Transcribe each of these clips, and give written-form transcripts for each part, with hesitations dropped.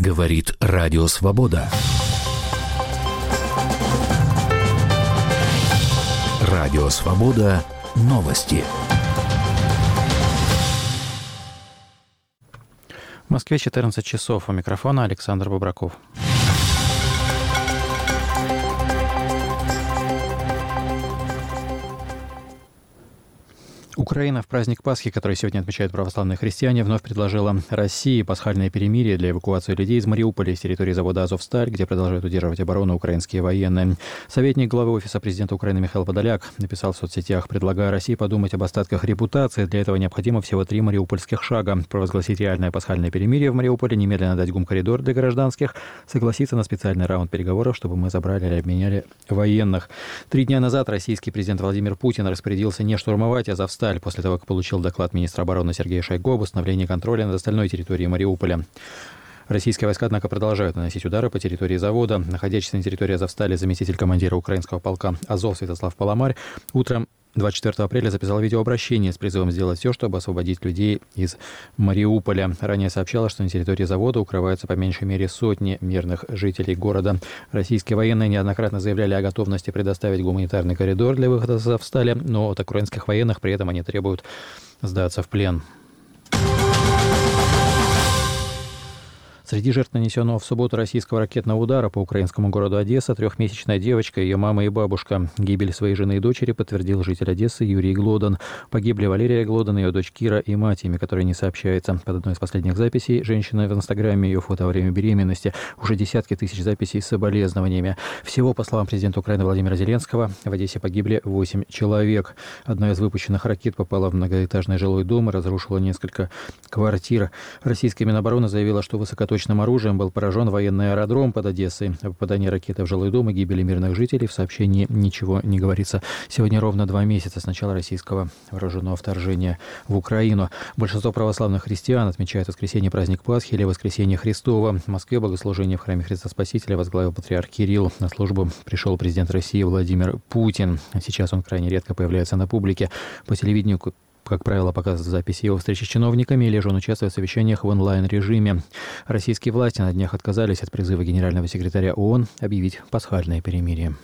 Говорит Радио Свобода. Радио Свобода. Новости. В Москве 14 часов. У микрофона Александр Бобраков. Украина в праздник Пасхи, который сегодня отмечают православные христиане, вновь предложила России пасхальное перемирие для эвакуации людей из Мариуполя с территории завода «Азовсталь», где продолжают удерживать оборону украинские военные. Советник главы Офиса президента Украины Михаил Подоляк написал в соцсетях: «Предлагаю России подумать об остатках репутации. Для этого необходимо всего 3 мариупольских шага. Провозгласить реальное пасхальное перемирие в Мариуполе, немедленно дать гум-коридор для гражданских, согласиться на специальный раунд переговоров, чтобы мы забрали или обменяли военных». 3 дня назад российский президент Владимир Путин распорядился не штурмовать Азовсталь после того, как получил доклад министра обороны Сергея Шойгу об установлении контроля над остальной территорией Мариуполя. Российские войска, однако, продолжают наносить удары по территории завода. Находящийся на территории Азовстали заместитель командира украинского полка «Азов» Святослав Паламарь утром 24 апреля записал видеообращение с призывом сделать все, чтобы освободить людей из Мариуполя. Ранее сообщалось, что на территории завода укрываются по меньшей мере сотни мирных жителей города. Российские военные неоднократно заявляли о готовности предоставить гуманитарный коридор для выхода из Азовстали, но от украинских военных при этом они требуют сдаться в плен. Среди жертв нанесенного в субботу российского ракетного удара по украинскому городу Одесса 3-месячная девочка, ее мама и бабушка. Гибель своей жены и дочери подтвердил житель Одессы Юрий Глодан. Погибли Валерия Глодан, ее дочь Кира и мать, имя которой не сообщается. Под одной из последних записей женщины в Инстаграме, ее фото во время беременности. Уже десятки тысяч записей с соболезнованиями. Всего, по словам президента Украины Владимира Зеленского, в Одессе погибли 8 человек. Одна из выпущенных ракет попала в многоэтажный жилой дом и разрушила несколько квартир. Российская Минобороны заявила, что высокоточным оружием был поражен военный аэродром под Одессой. О попадании ракеты в жилой дом и гибели мирных жителей в сообщении ничего не говорится. Сегодня ровно 2 месяца с начала российского вооруженного вторжения в Украину. Большинство православных христиан отмечают воскресенье праздник Пасхи или Воскресенье Христово. В Москве богослужение в храме Христа Спасителя возглавил патриарх Кирилл. На службу пришел президент России Владимир Путин. Сейчас он крайне редко появляется на публике. По телевидению, как правило, показывают записи его встречи с чиновниками, или же он участвует в совещаниях в онлайн-режиме. Российские власти на днях отказались от призыва генерального секретаря ООН объявить пасхальное перемирие.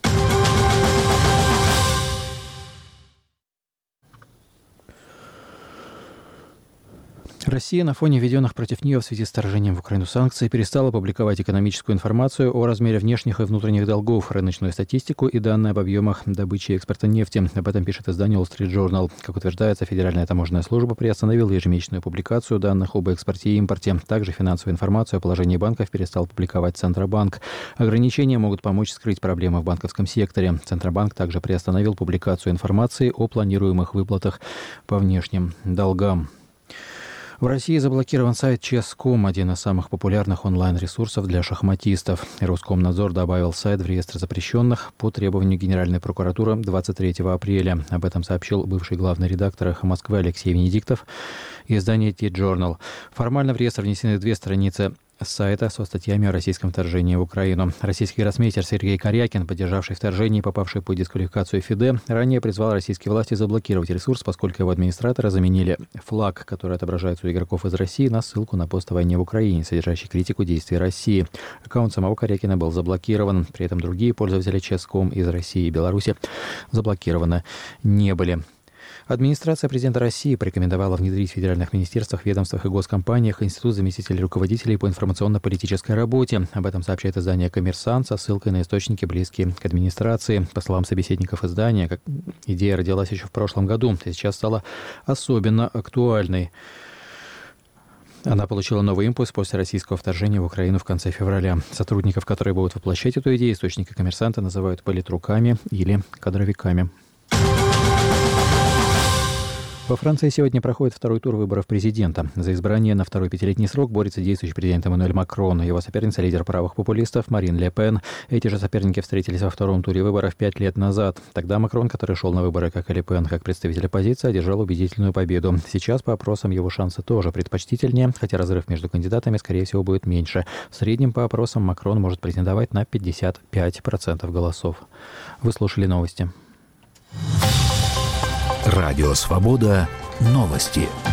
Россия на фоне введенных против нее в связи с вторжением в Украину санкций перестала публиковать экономическую информацию о размере внешних и внутренних долгов, рыночную статистику и данные об объемах добычи и экспорта нефти. Об этом пишет издание Wall Street Journal. Как утверждается, Федеральная таможенная служба приостановила ежемесячную публикацию данных об экспорте и импорте. Также финансовую информацию о положении банков перестал публиковать Центробанк. Ограничения могут помочь скрыть проблемы в банковском секторе. Центробанк также приостановил публикацию информации о планируемых выплатах по внешним долгам. В России заблокирован сайт Chess.com, один из самых популярных онлайн-ресурсов для шахматистов. Роскомнадзор добавил сайт в реестр запрещенных по требованию Генеральной прокуратуры 23 апреля. Об этом сообщил бывший главный редактор «Эхо Москвы» Алексей Венедиктов и издание T-Journal. Формально в реестр внесены 2 страницы сайта со статьями о российском вторжении в Украину. Российский гроссмейстер Сергей Корякин, поддержавший вторжение и попавший под дисквалификацию ФИДЕ, ранее призвал российские власти заблокировать ресурс, поскольку его администраторы заменили флаг, который отображается у игроков из России, на ссылку на пост о войне в Украине, содержащий критику действий России. Аккаунт самого Корякина был заблокирован. При этом другие пользователи Chess.com из России и Беларуси заблокированы не были. Администрация президента России порекомендовала внедрить в федеральных министерствах, ведомствах и госкомпаниях институт заместителей руководителей по информационно-политической работе. Об этом сообщает издание «Коммерсант» со ссылкой на источники, близкие к администрации. По словам собеседников издания, идея родилась еще в прошлом году, а сейчас стала особенно актуальной. Она получила новый импульс после российского вторжения в Украину в конце февраля. Сотрудников, которые будут воплощать эту идею, источники «Коммерсанта» называют политруками или кадровиками. Во Франции сегодня проходит второй тур выборов президента. За избрание на второй 5-летний срок борется действующий президент Эммануэль Макрон и его соперница, лидер правых популистов Марин Ле Пен. Эти же соперники встретились во втором туре выборов 5 лет назад. Тогда Макрон, который шел на выборы, как и Ле Пен, как представитель оппозиции, одержал убедительную победу. Сейчас по опросам его шансы тоже предпочтительнее, хотя разрыв между кандидатами, скорее всего, будет меньше. В среднем по опросам Макрон может претендовать на 55% голосов. Вы слушали новости. Радио Свобода. Новости.